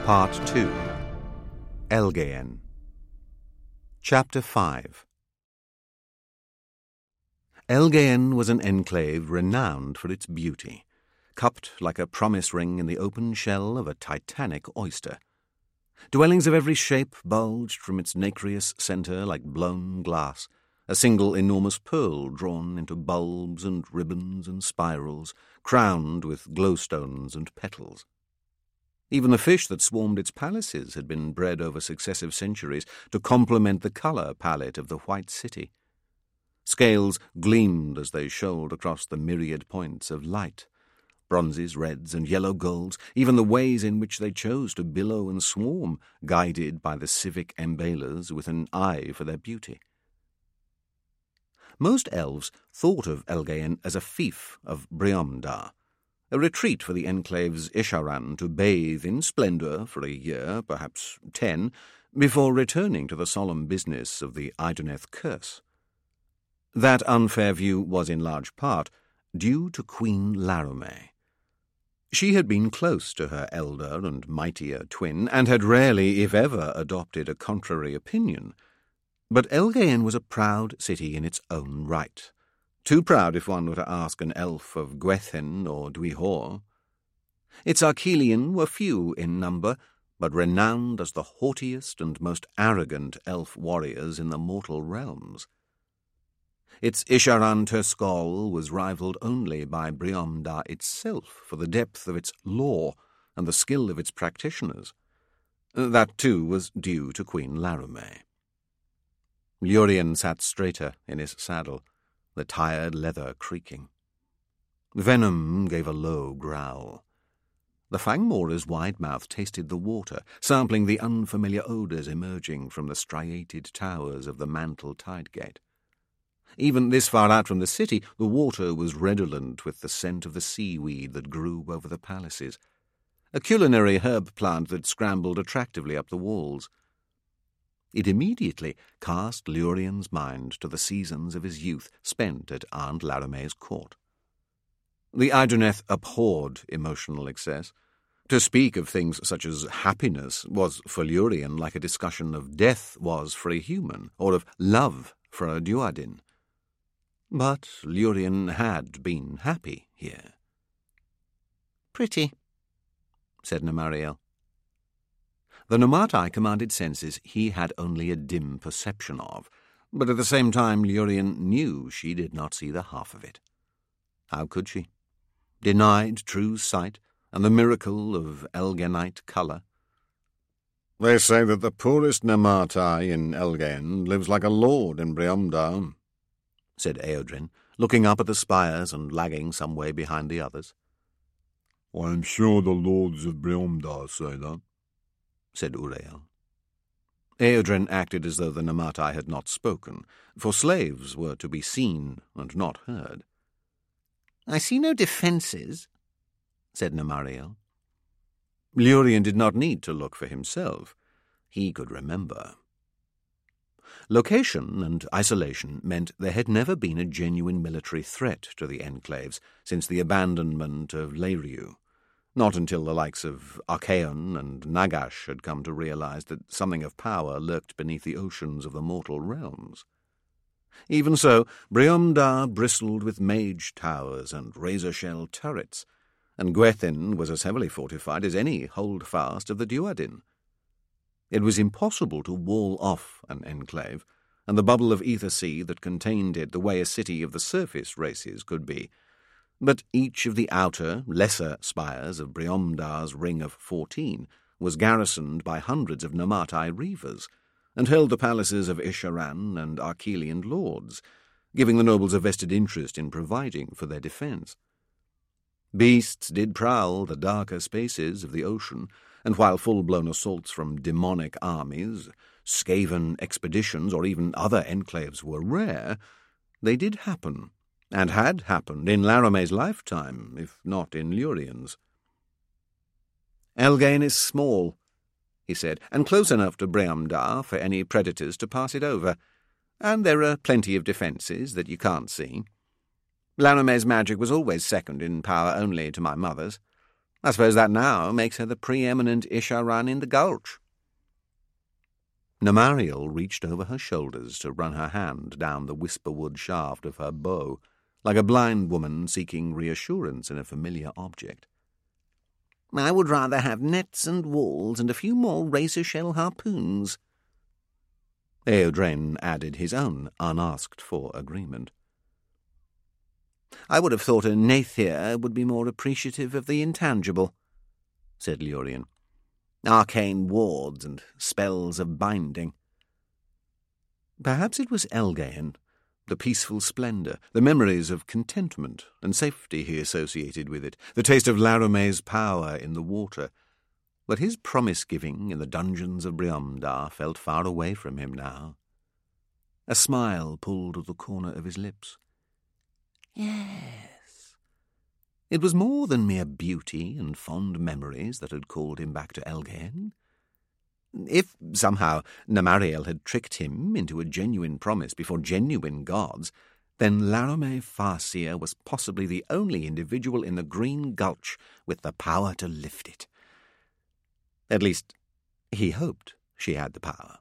Part 2. Elgaen. Chapter 5. Elgaen was an enclave renowned for its beauty, cupped like a promise ring in the open shell of a titanic oyster. Dwellings of every shape bulged from its nacreous centre like blown glass, a single enormous pearl drawn into bulbs and ribbons and spirals, crowned with glowstones and petals. Even the fish that swarmed its palaces had been bred over successive centuries to complement the colour palette of the white city. Scales gleamed as they shoaled across the myriad points of light, bronzes, reds, and yellow golds, even the ways in which they chose to billow and swarm, guided by the civic embalers with an eye for their beauty. Most elves thought of Elgaen as a fief of Briomda, a retreat for the enclave's Isharan to bathe in splendour for a year, perhaps 10, before returning to the solemn business of the Idoneth curse. That unfair view was in large part due to Queen Larome. She had been close to her elder and mightier twin, and had rarely, if ever, adopted a contrary opinion. But Elgaen was a proud city in its own right. Too proud if one were to ask an elf of Gwythin or Dwyhor. Its Archelian were few in number, but renowned as the haughtiest and most arrogant elf warriors in the mortal realms. Its Isharan Terskol was rivalled only by Briomda itself for the depth of its lore and the skill of its practitioners. That, too, was due to Queen Larome. Lurien sat straighter in his saddle, the tired leather creaking. Venom gave a low growl. The Fangmora's wide mouth tasted the water, sampling the unfamiliar odours emerging from the striated towers of the Mantle Tidegate. Even this far out from the city, the water was redolent with the scent of the seaweed that grew over the palaces, a culinary herb plant that scrambled attractively up the walls. It immediately cast Lurien's mind to the seasons of his youth spent at Aunt Larome's court. The Idoneth abhorred emotional excess. To speak of things such as happiness was for Lurien like a discussion of death was for a human, or of love for a Duadin. But Lurien had been happy here. "Pretty," said Nemariel. The Nomatai commanded senses he had only a dim perception of, but at the same time Lurien knew she did not see the half of it. How could she? Denied true sight and the miracle of Elgaenite colour. "They say that the poorest Nomatai in Elgaen lives like a lord in Briomda," said Eodrin, looking up at the spires and lagging some way behind the others. "I am sure the lords of Briomda say that," said Uriel. Eodrin acted as though the Nomatai had not spoken, for slaves were to be seen and not heard. "I see no defences," said Nemariel. Lurien did not need to look for himself. He could remember. Location and isolation meant there had never been a genuine military threat to the enclaves since the abandonment of Leriu. Not until the likes of Archaon and Nagash had come to realize that something of power lurked beneath the oceans of the mortal realms. Even so, Briomda bristled with mage towers and razor-shell turrets, and Gwythin was as heavily fortified as any holdfast of the Duadin. It was impossible to wall off an enclave, and the bubble of ether sea that contained it the way a city of the surface races could be. But each of the outer, lesser spires of Briomda's Ring of 14 was garrisoned by hundreds of Nomatai reavers, and held the palaces of Isharan and Archelian lords, giving the nobles a vested interest in providing for their defence. Beasts did prowl the darker spaces of the ocean, and while full-blown assaults from demonic armies, Skaven expeditions, or even other enclaves were rare, they did happen, and had happened in Larome's lifetime, if not in Lurien's. "Elgaen is small," he said, "and close enough to Briomda for any predators to pass it over, and there are plenty of defences that you can't see. Larome's magic was always second in power only to my mother's. I suppose that now makes her the preeminent Isharan in the gulch." Namariel reached over her shoulders to run her hand down the whisperwood shaft of her bow, like a blind woman seeking reassurance in a familiar object. "I would rather have nets and walls and a few more razor-shell harpoons." Eodrain added his own unasked-for agreement. "I would have thought a Nathir would be more appreciative of the intangible," said Lurien. "Arcane wards and spells of binding." Perhaps it was Elgain, the peaceful splendour, the memories of contentment and safety he associated with it, the taste of Larome's power in the water. But his promise-giving in the dungeons of Briomda felt far away from him now. A smile pulled at the corner of his lips. Yes. It was more than mere beauty and fond memories that had called him back to Elgain. If, somehow, Namariel had tricked him into a genuine promise before genuine gods, then Larome Farseer was possibly the only individual in the Green Gulch with the power to lift it. At least, he hoped she had the power.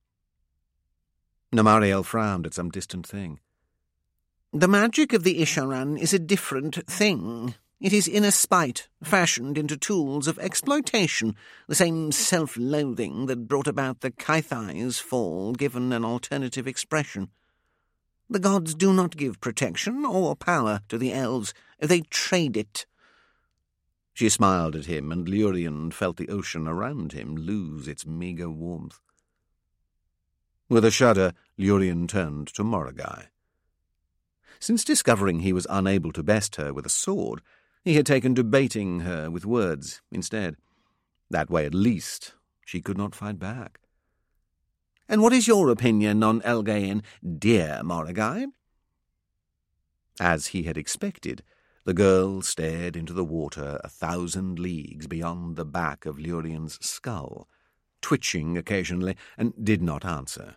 Namariel frowned at some distant thing. "The magic of the Isharan is a different thing. It is inner spite, fashioned into tools of exploitation, the same self-loathing that brought about the Kaithai's fall, given an alternative expression. The gods do not give protection or power to the elves. They trade it." She smiled at him, and Lurien felt the ocean around him lose its meagre warmth. With a shudder, Lurien turned to Moragai. Since discovering he was unable to best her with a sword, he had taken to baiting her with words instead. That way, at least, she could not fight back. "And what is your opinion on Elgain, dear Moragai?" As he had expected, the girl stared into the water 1,000 leagues beyond the back of Lurien's skull, twitching occasionally, and did not answer.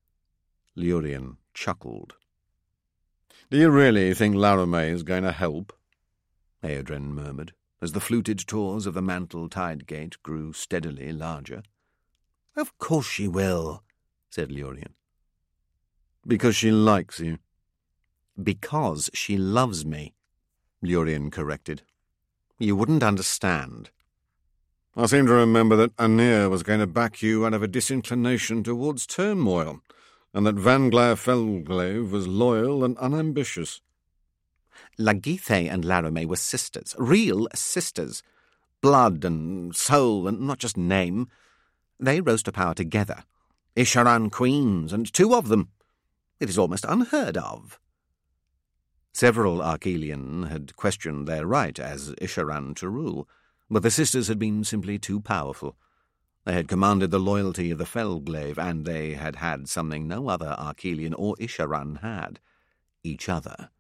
Lurien chuckled. "Do you really think Larome is going to help?" Eodrain murmured, as the fluted tors of the mantle tide gate grew steadily larger. "Of course she will," said Lurien. "Because she likes you." "Because she loves me," Lurien corrected. "You wouldn't understand." "I seem to remember that Anir was going to back you out of a disinclination towards turmoil, and that Vanglair Felglaive was loyal and unambitious." Lagithe and Larome were sisters, real sisters. Blood and soul, and not just name. They rose to power together. Isharan queens, and 2 of them. It is almost unheard of. Several Archelian had questioned their right as Isharan to rule, but the sisters had been simply too powerful. They had commanded the loyalty of the Felglaive, and they had had something no other Archelian or Isharan had: each other.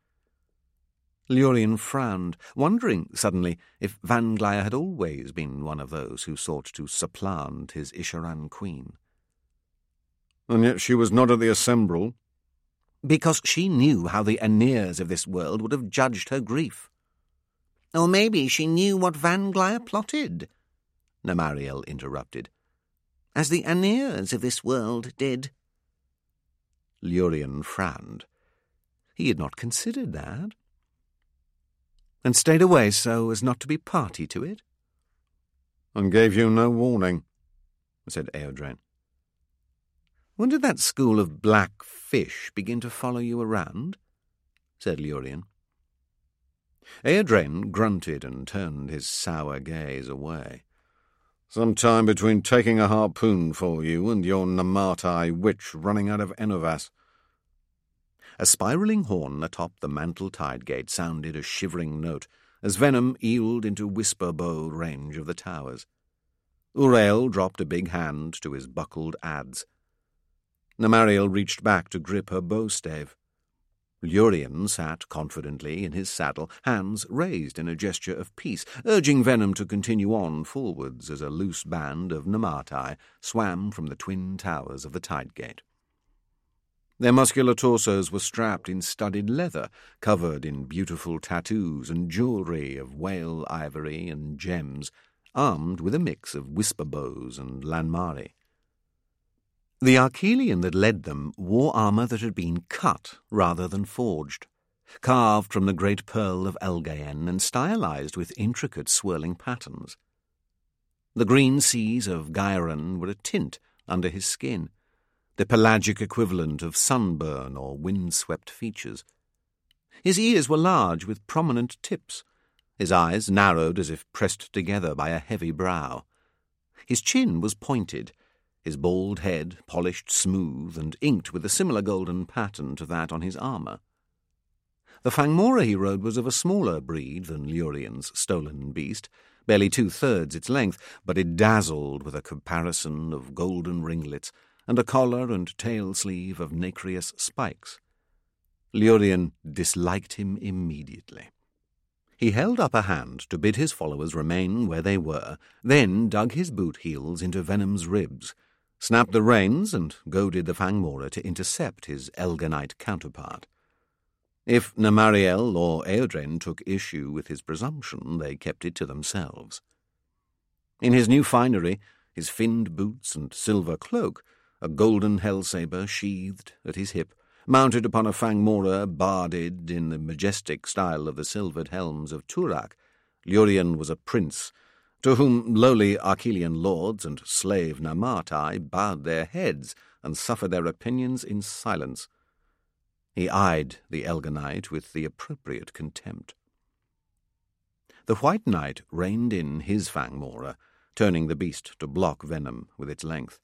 Lurien frowned, wondering suddenly if Vanglair had always been one of those who sought to supplant his Isharan queen. "And yet she was not at the Assembral." "Because she knew how the Anirs of this world would have judged her grief." "Or maybe she knew what Vanglair plotted," Namariel interrupted, "as the Anirs of this world did." Lurien frowned. He had not considered that. "And stayed away so as not to be party to it?" "And gave you no warning," said Eodrain. "When did that school of black fish begin to follow you around?" said Lurien. Eodrain grunted and turned his sour gaze away. "Some time between taking a harpoon for you and your Namatai witch running out of Enovas." A spiralling horn atop the mantle tide gate sounded a shivering note as Venom eeled into whisper-bow range of the towers. Urael dropped a big hand to his buckled adze. Namariel reached back to grip her bow-stave. Lurien sat confidently in his saddle, hands raised in a gesture of peace, urging Venom to continue on forwards as a loose band of Namatai swam from the twin towers of the tide gate. Their muscular torsos were strapped in studded leather, covered in beautiful tattoos and jewellery of whale ivory and gems, armed with a mix of whisper bows and lanmari. The Archelian that led them wore armour that had been cut rather than forged, carved from the great pearl of Elgaen and stylized with intricate swirling patterns. The green seas of Gyron were a tint under his skin, the pelagic equivalent of sunburn or wind-swept features. His ears were large with prominent tips, his eyes narrowed as if pressed together by a heavy brow. His chin was pointed, his bald head polished smooth and inked with a similar golden pattern to that on his armour. The Fangmora he rode was of a smaller breed than Lurian's stolen beast, barely 2/3 its length, but it dazzled with a caparison of golden ringlets and a collar and tail sleeve of nacreous spikes. Lurian disliked him immediately. He held up a hand to bid his followers remain where they were, then dug his boot heels into Venom's ribs, snapped the reins, and goaded the Fangmora to intercept his Elganite counterpart. If Namariel or Eodren took issue with his presumption, they kept it to themselves. In his new finery, his finned boots and silver cloak, a golden hellsaber sheathed at his hip, mounted upon a Fangmora barded in the majestic style of the silvered helms of Turak, Lurian was a prince, to whom lowly Archelian lords and slave Namatai bowed their heads and suffered their opinions in silence. He eyed the Elganite with the appropriate contempt. The White Knight reined in his Fangmora, turning the beast to block Venom with its length.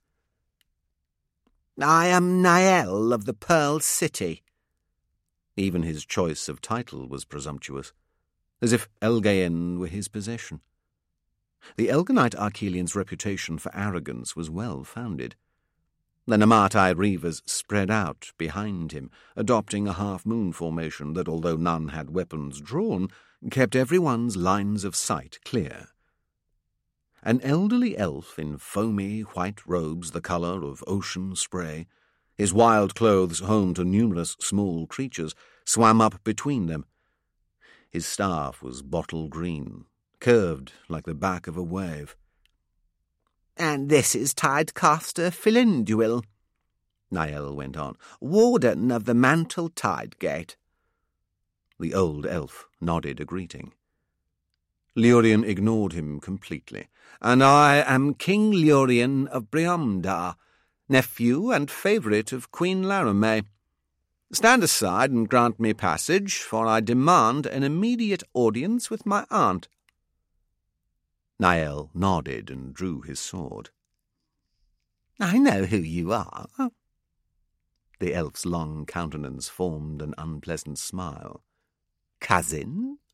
"I am Nael of the Pearl City." Even his choice of title was presumptuous, as if Elgaen were his possession. The Elganite Archelian's reputation for arrogance was well founded. The Namatai Reavers spread out behind him, adopting a half-moon formation that, although none had weapons drawn, kept everyone's lines of sight clear. An elderly elf in foamy white robes the colour of ocean spray, his wild clothes home to numerous small creatures, swam up between them. His staff was bottle green, curved like the back of a wave. "And this is Tidecaster Philinduil," Nael went on, "warden of the Mantle Tide Gate." The old elf nodded a greeting. Lurian ignored him completely. "And I am King Lurian of Briomda, nephew and favourite of Queen Laramé. Stand aside and grant me passage, for I demand an immediate audience with my aunt." Nael nodded and drew his sword. "I know who you are." The elf's long countenance formed an unpleasant smile. "Cousin?"